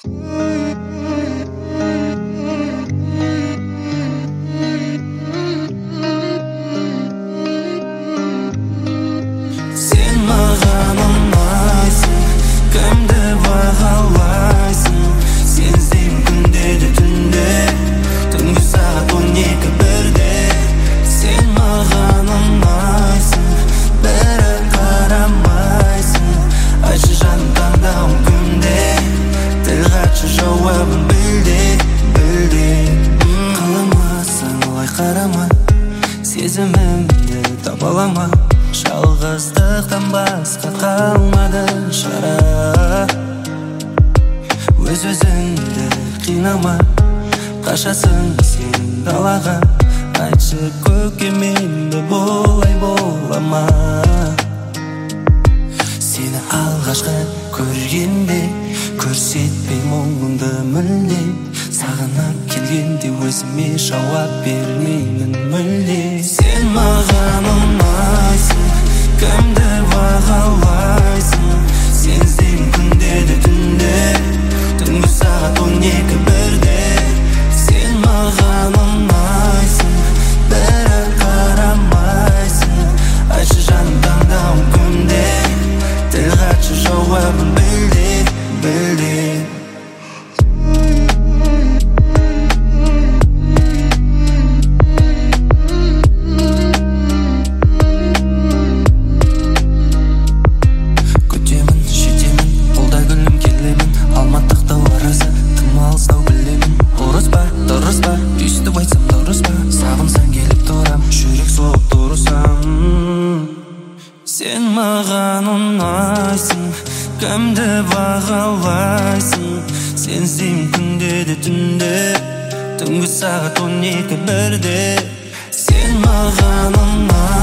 Sen mаған ұнайсың, кімді бағалайсың? Сен іздеймін күнде де түнде, түнгі сағат 12:01-де. Сен маған ұнайсың, бәрі қарамайсың. Айтшы жаным, таңдауым кімде? Тіл қатшы, жауабын білде. Қаламасаң олай қарама, сезімімді таба алама. Жалғыздықтан басқа қалмады шара. Өз-өзіңді қинама, қашасың сен далаға. Айтшы көкем, енді болай бола ма? Сені алғашқы көргенде көрсетпей мұңымды мүлде. Сағынып келгенде өзіме жауап бермеймін мүлде. Сен маған ұнайсың, кімді бағалайсың? Сен іздеймін күнде де түнде, түнгі сағат 12:01-де. Сен маған ұнайсың, бәрі қарамайсың. Айтшы жаным, таңдауым кімде? Тіл қатшы, жауабын білде. Күтемін, жетемін, қолда гүлім келемін. Алматықта арасы тым алыстау білемін. Орыс па, дұрыс па, түйістіп айтсам дұрыс па? Сағынсаң келіп тұрам, жүрек соғып тұрсам. Сен маған ұнайсың, кімді бағалайсың? Сен іздеймін күнде де түнде, түнгі сағат 12:01-де. Сен маған ұнайсың.